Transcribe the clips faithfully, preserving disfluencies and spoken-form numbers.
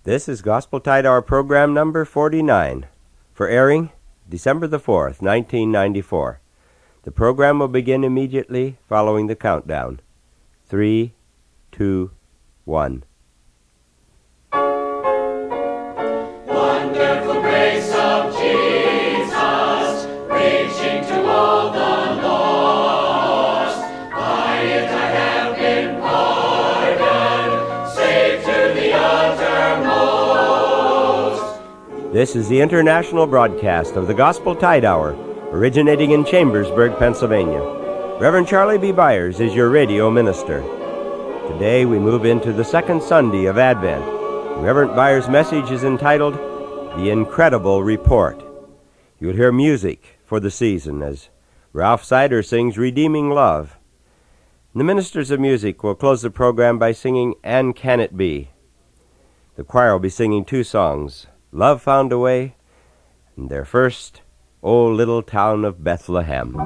This is Gospel Tide Hour program number forty-nine, for airing December the fourth, nineteen ninety-four. The program will begin immediately following the countdown. Three, two, one. Wonderful grace of Jesus, reaching to all the lost. By it I have been pardoned, saved to the uttermost. This is the international broadcast of the Gospel Tide Hour, originating in Chambersburg, Pennsylvania. Reverend Charlie B. Byers is your radio minister. Today we move into the second Sunday of Advent. Reverend Byers' message is entitled, The Incredible Report. You'll hear music for the season as Ralph Sider sings Redeeming Love. The ministers of music will close the program by singing And Can It Be? The choir will be singing two songs, Love Found a Way, and their first, O Little Town of Bethlehem.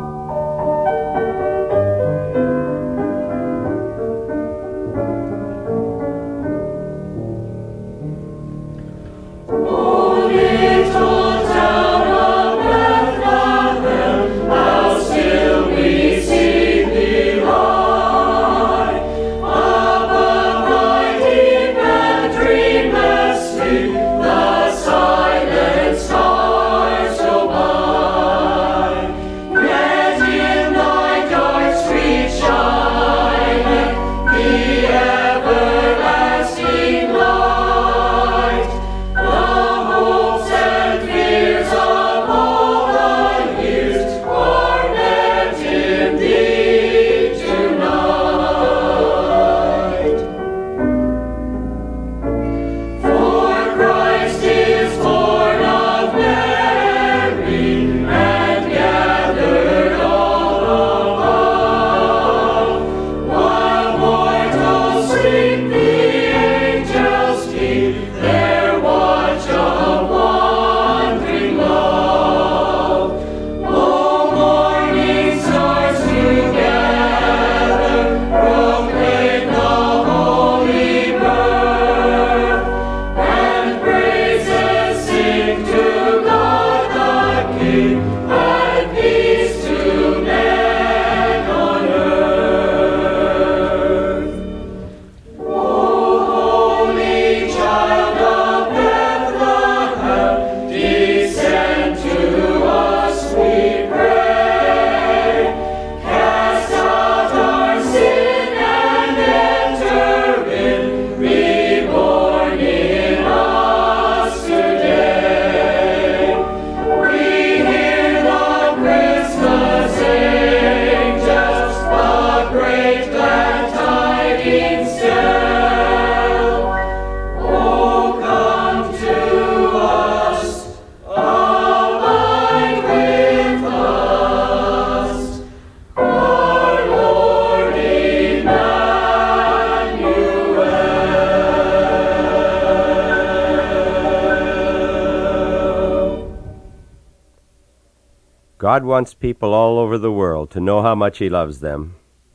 God wants people all over the world to know how much He loves them.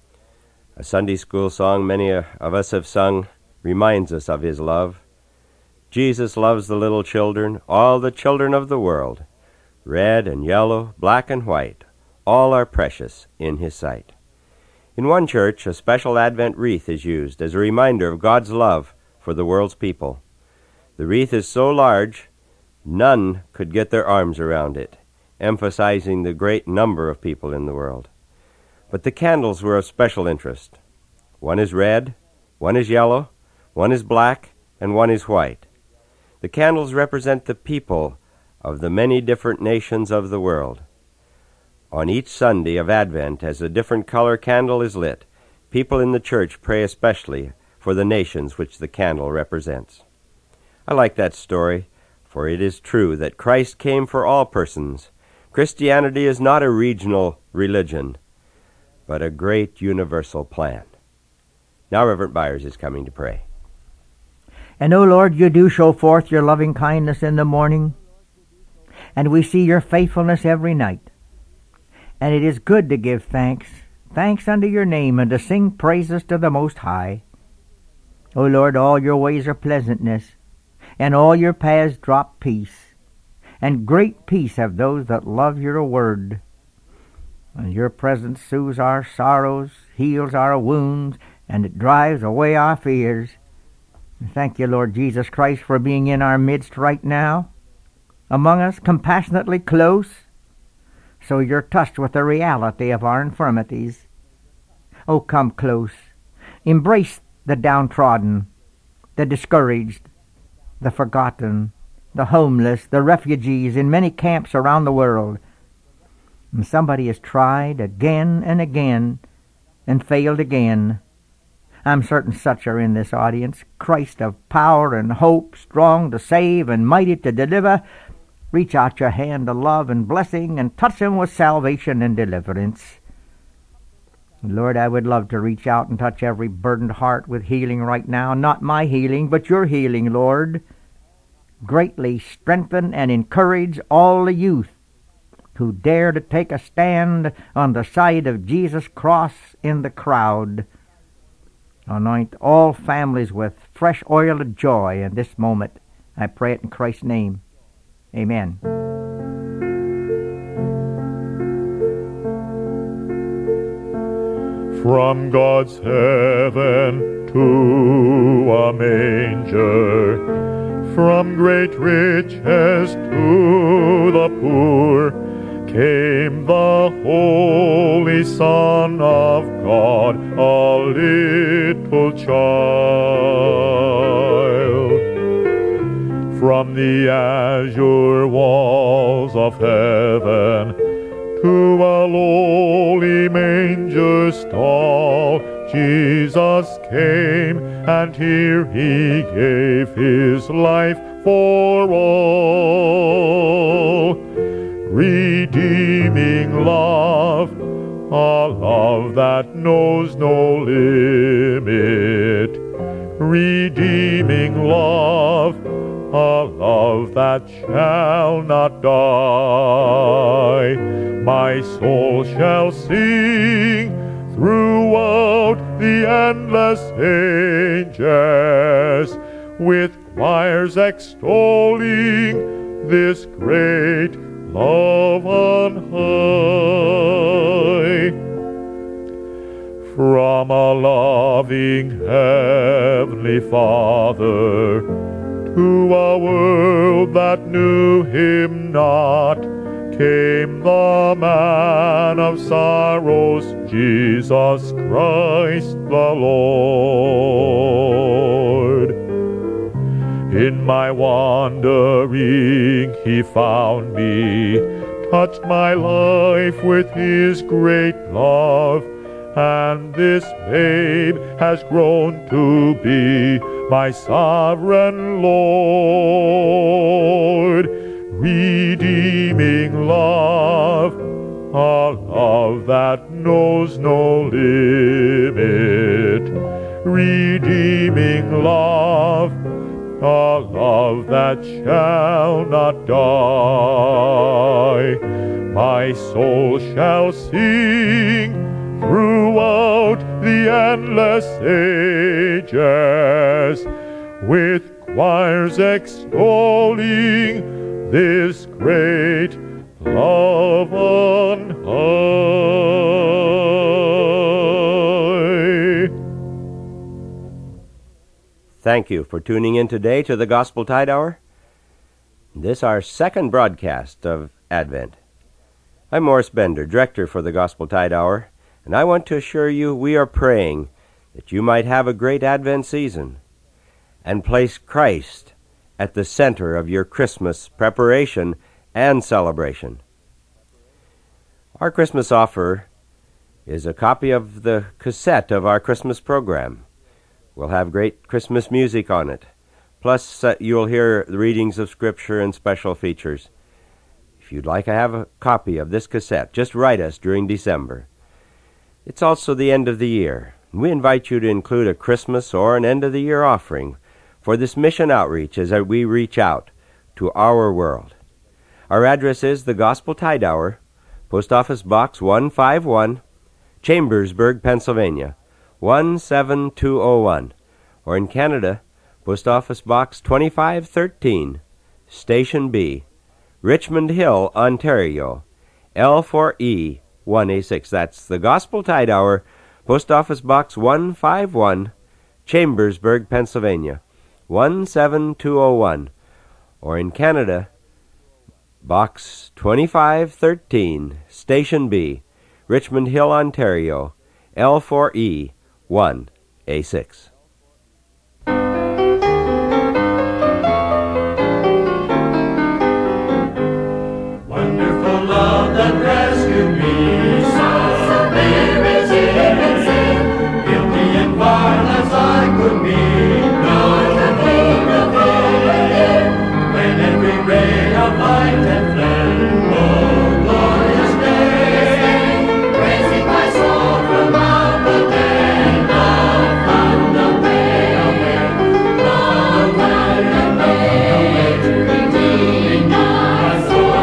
A Sunday school song many of us have sung reminds us of His love. Jesus loves the little children, all the children of the world. Red and yellow, black and white, all are precious in His sight. In one church, a special Advent wreath is used as a reminder of God's love for the world's people. The wreath is so large, none could get their arms around it, emphasizing the great number of people in the world. But the candles were of special interest. One is red, one is yellow, one is black, and one is white. The candles represent the people of the many different nations of the world. On each Sunday of Advent, as a different color candle is lit, people in the church pray especially for the nations which the candle represents. I like that story, for it is true that Christ came for all persons. Christianity is not a regional religion, but a great universal plan. Now Reverend Byers is coming to pray. And, O Lord, you do show forth your loving kindness in the morning, and we see your faithfulness every night. And it is good to give thanks, thanks unto your name, and to sing praises to the Most High. O Lord, all your ways are pleasantness, and all your paths drop peace. And great peace have those that love your word. And your presence soothes our sorrows, heals our wounds, and it drives away our fears. Thank you, Lord Jesus Christ, for being in our midst right now, among us, compassionately close, so you're touched with the reality of our infirmities. Oh, come close. Embrace the downtrodden, the discouraged, the forgotten, the homeless, the refugees in many camps around the world. And somebody has tried again and again and failed again. I'm certain such are in this audience. Christ of power and hope, strong to save and mighty to deliver, reach out your hand of love and blessing and touch them with salvation and deliverance. Lord, I would love to reach out and touch every burdened heart with healing right now. Not my healing, but your healing, Lord. Greatly strengthen and encourage all the youth who dare to take a stand on the side of Jesus' cross in the crowd. Anoint all families with fresh oil of joy in this moment. I pray it in Christ's name. Amen. From God's heaven to a manger, from great riches to the poor, came the Holy Son of God, a little child. From the azure walls of heaven to a lowly manger stall, Jesus came, and here he gave his life for all. Redeeming love, a love that knows no limit. Redeeming love, a love that shall not die. My soul shall sing throughout the endless ages, with choirs extolling this great love on high. From a loving heavenly Father to a world that knew him not, came the man of sorrows, Jesus Christ the Lord. In my wandering he found me, touched my life with his great love, and this babe has grown to be my sovereign Lord. Redeeming love, a love that knows no limit. Redeeming love, a love that shall not die. My soul shall sing throughout the endless ages, with choirs extolling this great love on high. Thank you for tuning in today to the Gospel Tide Hour. This our second broadcast of Advent. I'm Morris Bender, Director for the Gospel Tide Hour, and I want to assure you we are praying that you might have a great Advent season and place Christ at the center of your Christmas preparation and celebration. Our Christmas offer is a copy of the cassette of our Christmas program. We'll have great Christmas music on it. Plus, uh, you'll hear the readings of Scripture and special features. If you'd like to have a copy of this cassette, just write us during December. It's also the end of the year. We invite you to include a Christmas or an end-of-the-year offering for this mission outreach as we reach out to our world. Our address is the Gospel Tide Hour, Post Office Box one fifty-one, Chambersburg, Pennsylvania, one seven two oh one, or in Canada, Post Office Box twenty-five thirteen, Station B, Richmond Hill, Ontario, L four E one A six. That's the Gospel Tide Hour, Post Office Box one fifty-one, Chambersburg, Pennsylvania, one seven two oh one. Or in Canada, Box twenty-five thirteen, Station B, Richmond Hill, Ontario, L four E one A six. Wonderful love that rescued me, so there is in sin, guilty and vile as I could be, nor the pain of it, when every ray of light had fled. Oh, glorious day, raising my soul from out the dead, love found a way, a way, love found a way, a way to redeem my soul.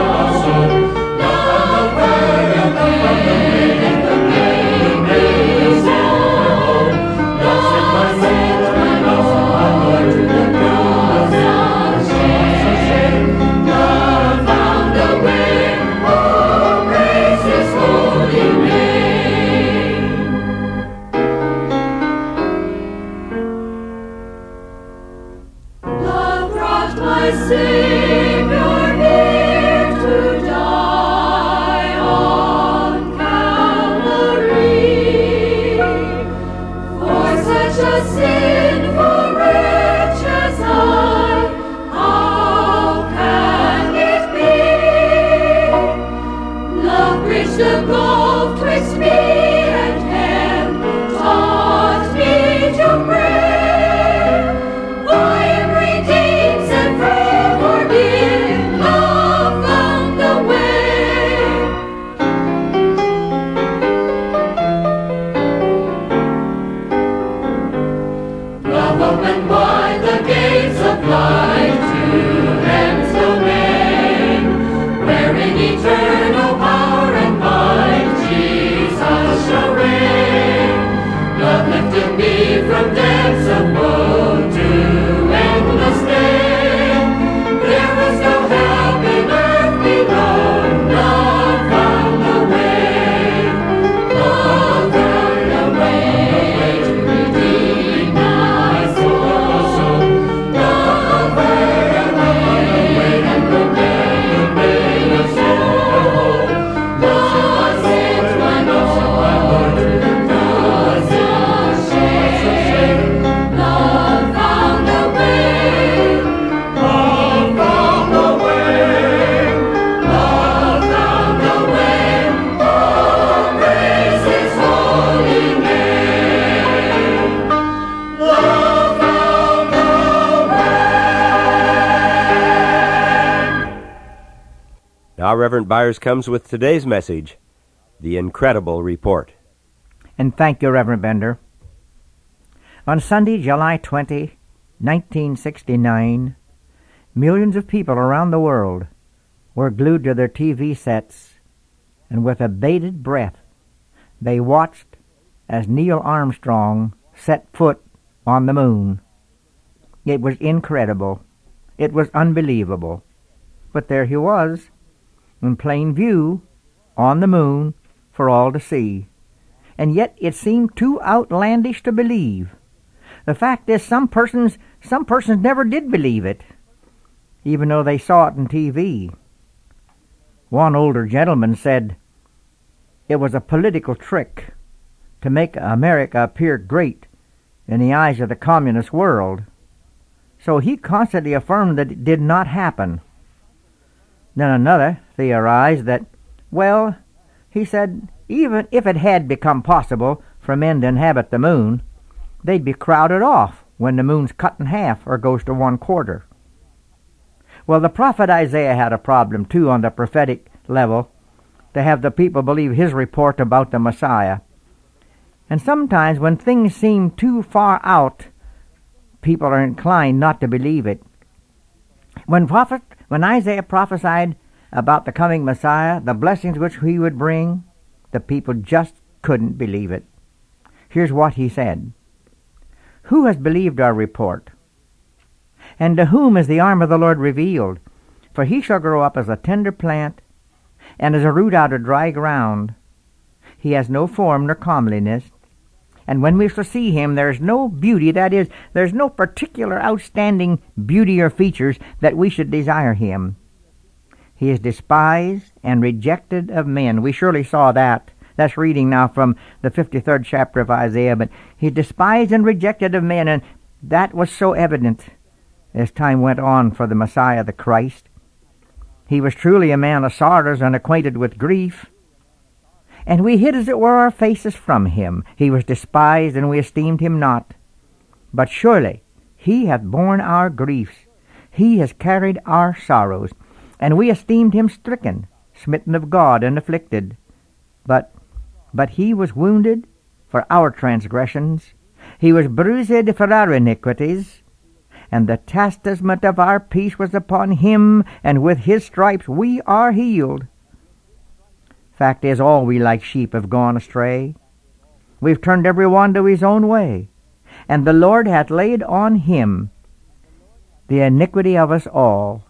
Now Reverend Byers comes with today's message, The Incredible Report. And thank you, Reverend Bender. On Sunday, July twentieth, nineteen sixty-nine, millions of people around the world were glued to their T V sets, and with a bated breath, they watched as Neil Armstrong set foot on the moon. It was incredible. It was unbelievable. But there he was, in plain view, on the moon, for all to see. And yet it seemed too outlandish to believe. The fact is, some persons, some persons never did believe it, even though they saw it on T V. One older gentleman said it was a political trick to make America appear great in the eyes of the communist world. So he constantly affirmed that it did not happen. Then another theorized that, well, he said, even if it had become possible for men to inhabit the moon, they'd be crowded off when the moon's cut in half or goes to one quarter. Well, the prophet Isaiah had a problem, too, on the prophetic level, to have the people believe his report about the Messiah. And sometimes when things seem too far out, people are inclined not to believe it. When prophet, when Isaiah prophesied about the coming Messiah, the blessings which he would bring, the people just couldn't believe it. Here's what he said. Who has believed our report? And to whom is the arm of the Lord revealed? For he shall grow up as a tender plant, and as a root out of dry ground. He has no form nor comeliness. And when we shall see him, there is no beauty, that is, there is no particular outstanding beauty or features that we should desire him. He is despised and rejected of men. We surely saw that. That's reading now from the fifty-third chapter of Isaiah. But he's despised and rejected of men, and that was so evident as time went on for the Messiah, the Christ. He was truly a man of sorrows and acquainted with grief. And we hid, as it were, our faces from him. He was despised, and we esteemed him not. But surely he hath borne our griefs. He has carried our sorrows. And we esteemed him stricken, smitten of God, and afflicted. But, but he was wounded for our transgressions. He was bruised for our iniquities. And the chastisement of our peace was upon him, and with his stripes we are healed. Fact is, all we like sheep have gone astray. We've turned every one to his own way, and the Lord hath laid on him the iniquity of us all.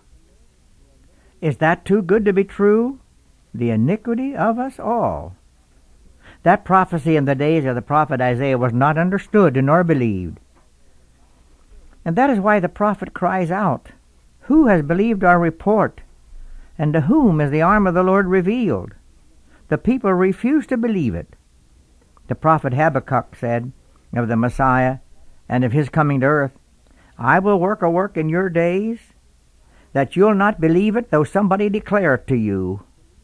Is that too good to be true? The iniquity of us all. That prophecy in the days of the prophet Isaiah was not understood nor believed. And that is why the prophet cries out, Who has believed our report? And to whom is the arm of the Lord revealed? The people refused to believe it. The prophet Habakkuk said of the Messiah and of his coming to earth, I will work a work in your days that you'll not believe it, though somebody declare it to you.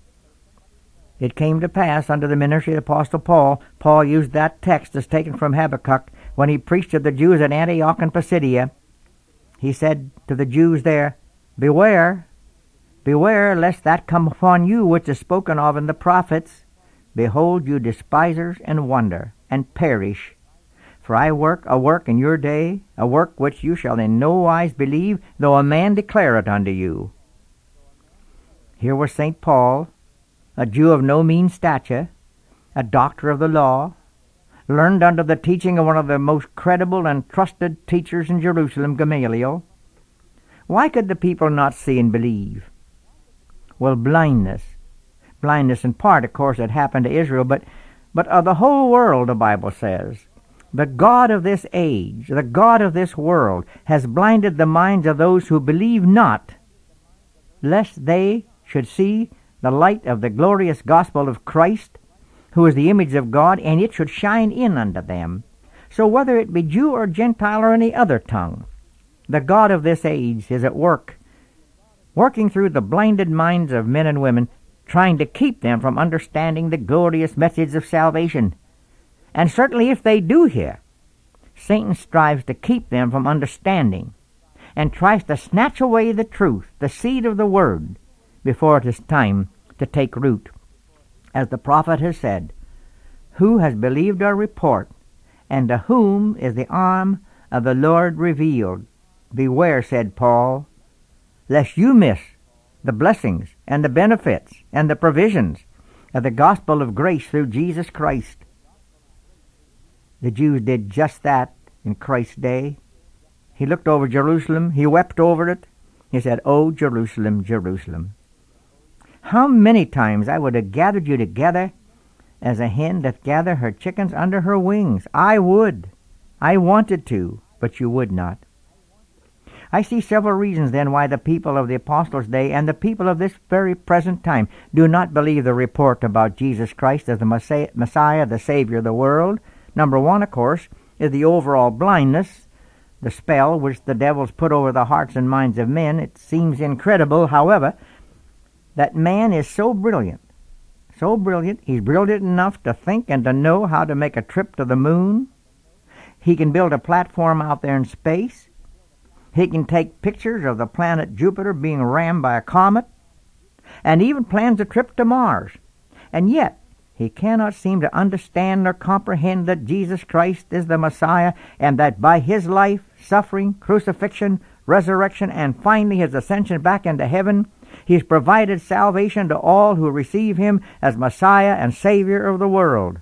It came to pass under the ministry of the Apostle Paul. Paul used that text as taken from Habakkuk when he preached to the Jews at Antioch and Pisidia. He said to the Jews there, Beware, beware, lest that come upon you which is spoken of in the prophets. Behold, you despisers, and wonder, and perish. For I work a work in your day, a work which you shall in no wise believe, though a man declare it unto you. Here was Saint Paul, a Jew of no mean stature, a doctor of the law, learned under the teaching of one of the most credible and trusted teachers in Jerusalem, Gamaliel. Why could the people not see and believe? Well, blindness. Blindness in part, of course, had happened to Israel, but, but of the whole world, the Bible says. The God of this age, the God of this world, has blinded the minds of those who believe not, lest they should see the light of the glorious gospel of Christ, who is the image of God, and it should shine in unto them. So whether it be Jew or Gentile or any other tongue, the God of this age is at work, working through the blinded minds of men and women, trying to keep them from understanding the glorious message of salvation. And certainly if they do hear, Satan strives to keep them from understanding and tries to snatch away the truth, the seed of the word, before it is time to take root. As the prophet has said, Who has believed our report, and to whom is the arm of the Lord revealed? Beware, said Paul, lest you miss the blessings and the benefits and the provisions of the gospel of grace through Jesus Christ. The Jews did just that in Christ's day. He looked over Jerusalem. He wept over it. He said, "O Jerusalem, Jerusalem, how many times I would have gathered you together as a hen doth gather her chickens under her wings. I would. I wanted to, but you would not." I see several reasons then why the people of the Apostles' day and the people of this very present time do not believe the report about Jesus Christ as the Messiah, the Savior of the world. Number one, of course, is the overall blindness, the spell which the devils put over the hearts and minds of men. It seems incredible, however, that man is so brilliant, so brilliant, he's brilliant enough to think and to know how to make a trip to the moon. He can build a platform out there in space. He can take pictures of the planet Jupiter being rammed by a comet, and even plans a trip to Mars. And yet, he cannot seem to understand or comprehend that Jesus Christ is the Messiah, and that by his life, suffering, crucifixion, resurrection, and finally his ascension back into heaven, he has provided salvation to all who receive him as Messiah and Savior of the world.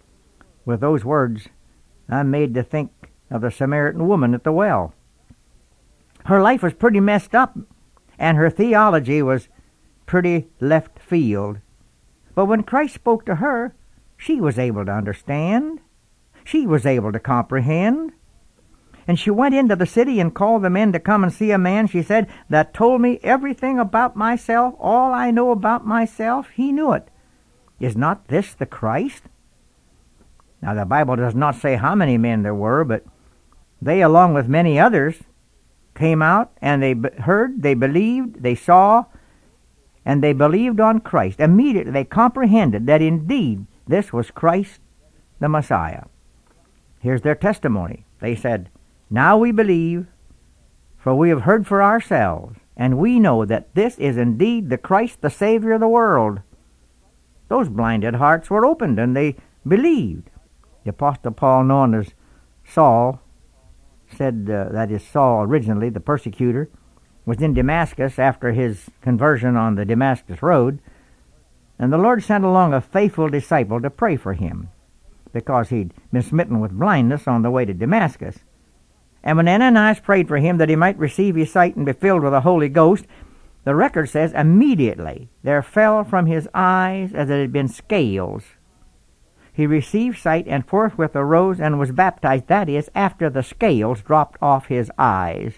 With those words, I'm made to think of the Samaritan woman at the well. Her life was pretty messed up, and her theology was pretty left field. But when Christ spoke to her, she was able to understand. She was able to comprehend. And she went into the city and called the men to come and see a man, she said, that told me everything about myself, all I know about myself. He knew it. Is not this the Christ? Now, the Bible does not say how many men there were, but they, along with many others, came out and they heard, they believed, they saw, and they believed on Christ. Immediately they comprehended that indeed this was Christ the Messiah. Here's their testimony. They said, "Now we believe, for we have heard for ourselves, and we know that this is indeed the Christ, the Savior of the world." Those blinded hearts were opened, and they believed. The Apostle Paul, known as Saul, said, uh, that is Saul originally, the persecutor, was in Damascus after his conversion on the Damascus road, and the Lord sent along a faithful disciple to pray for him, because he'd been smitten with blindness on the way to Damascus. And when Ananias prayed for him that he might receive his sight and be filled with the Holy Ghost, the record says immediately there fell from his eyes as it had been scales. He received sight and forthwith arose and was baptized, that is, after the scales dropped off his eyes.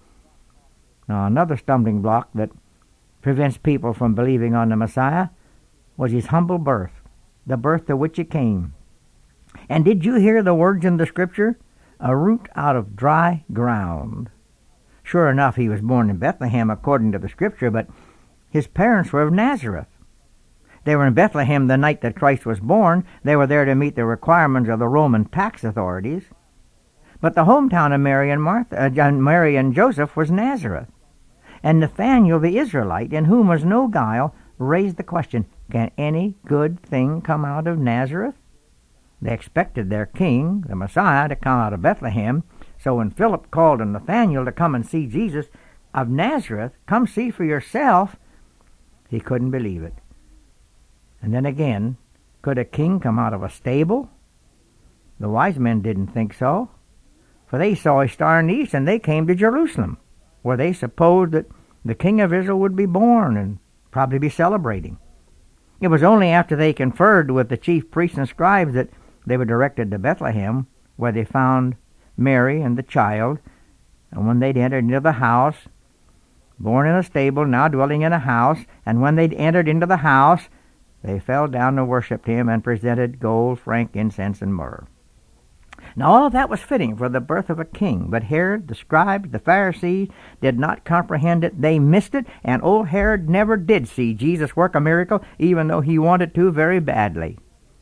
Now, another stumbling block that prevents people from believing on the Messiah was his humble birth, the birth to which he came. And did you hear the words in the Scripture? A root out of dry ground. Sure enough, he was born in Bethlehem according to the Scripture, but his parents were of Nazareth. They were in Bethlehem the night that Christ was born. They were there to meet the requirements of the Roman tax authorities. But the hometown of Mary and Martha, uh, Mary and Joseph was Nazareth. And Nathanael the Israelite, in whom was no guile, raised the question, can any good thing come out of Nazareth? They expected their king, the Messiah, to come out of Bethlehem. So when Philip called on Nathanael to come and see Jesus of Nazareth, come see for yourself, he couldn't believe it. And then again, could a king come out of a stable? The wise men didn't think so, for they saw a star in the east, and they came to Jerusalem, where they supposed that the king of Israel would be born and probably be celebrating. It was only after they conferred with the chief priests and scribes that they were directed to Bethlehem, where they found Mary and the child. And when they'd entered into the house, born in a stable, now dwelling in a house, and when they'd entered into the house, they fell down and worshipped him and presented gold, frankincense, and myrrh. Now all of that was fitting for the birth of a king, but Herod, the scribes, the Pharisees did not comprehend it. They missed it, and old Herod never did see Jesus work a miracle, even though he wanted to very badly.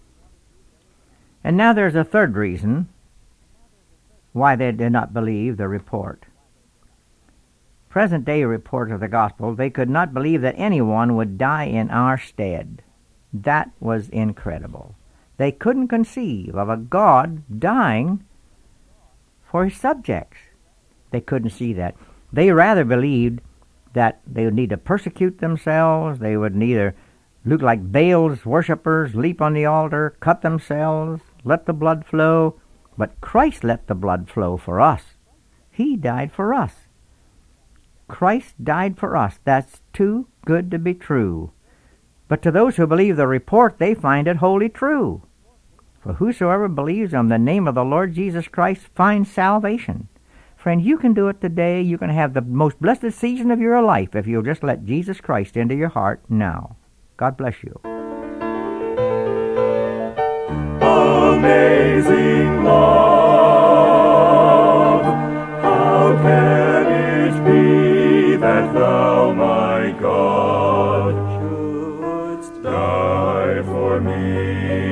And now there's a third reason why they did not believe the report. Present-day report of the gospel, they could not believe that anyone would die in our stead. That was incredible. They couldn't conceive of a God dying for his subjects. They couldn't see that. They rather believed that they would need to persecute themselves. They would neither look like Baal's worshippers, leap on the altar, cut themselves, let the blood flow. But Christ let the blood flow for us. He died for us. Christ died for us. That's too good to be true. But to those who believe the report, they find it wholly true. For whosoever believes on the name of the Lord Jesus Christ finds salvation. Friend, you can do it today. You can have the most blessed season of your life if you'll just let Jesus Christ into your heart now. God bless you. Amazing love, how can it be that thou, my God, shouldst die for me?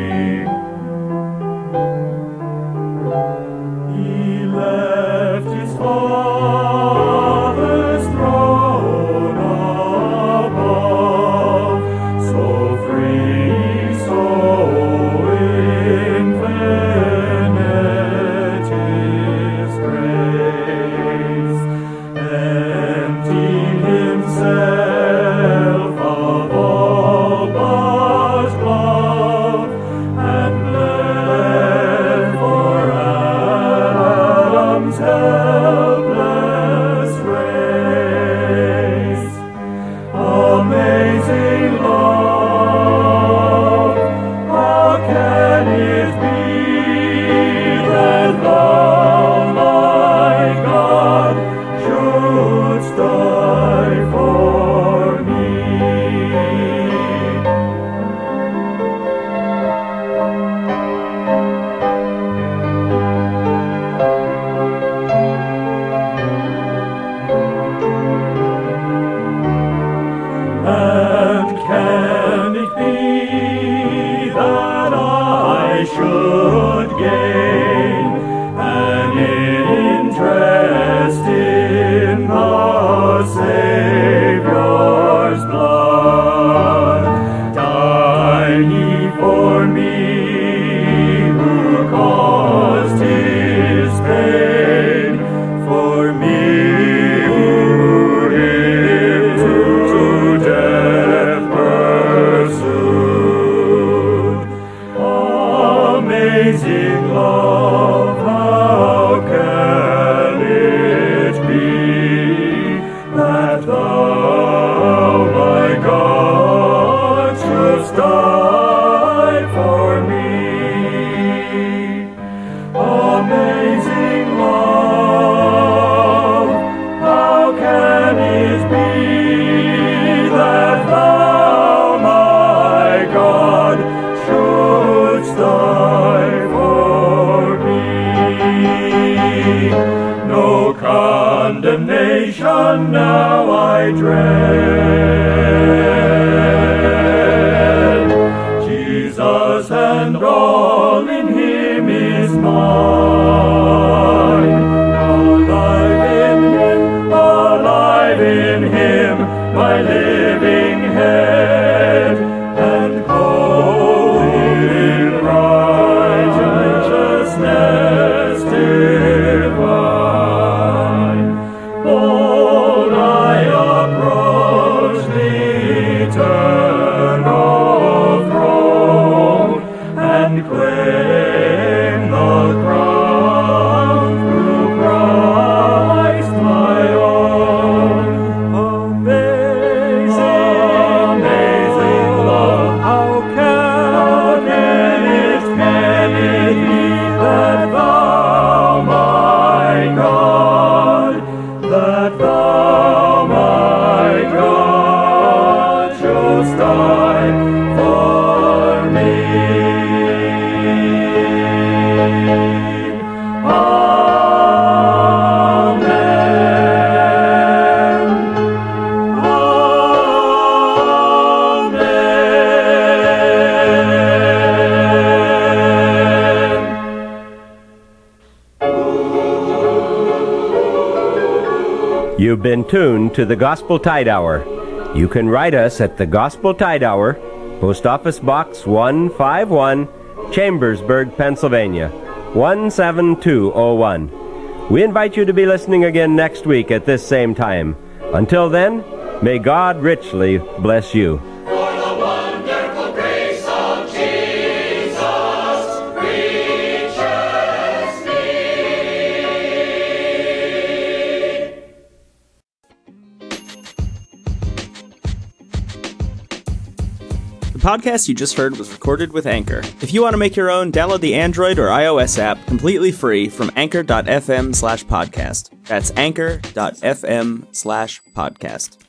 He left his Father's throne above, so free, so infinite his grace, emptied himself destruction now I dread. Jesus and all in him is mine. Alive in him, alive in him, my living head, and clothed in righteousness divine. Bold I approach the eternal throne, and claim the crown through Christ my own. Amazing, amazing love, how can it, can it be that thou, my God, that thou, my God, shouldst die for me? Amen. You've been tuned to the Gospel Tide Hour. You can write us at the Gospel Tide Hour, Post Office Box one fifty-one, Chambersburg, Pennsylvania, one seven two oh one. We invite you to be listening again next week at this same time. Until then, may God richly bless you. For the wonderful grace of Jesus reaches me. The podcast you just heard was recorded with Anchor. If you want to make your own, download the Android or iOS app completely free from anchor.fm slash podcast. That's anchor.fm slash podcast.